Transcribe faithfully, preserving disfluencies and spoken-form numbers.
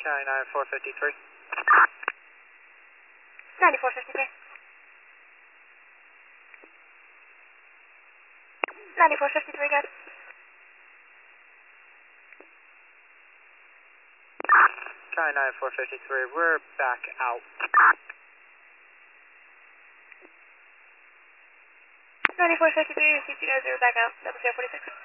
County ninety-four fifty-three. ninety-four fifty-three. ninety-four fifty-three, guys. County ninety-four fifty-three, we're back out. ninety-four fifty-three, received you guys are back out, double zero forty-six.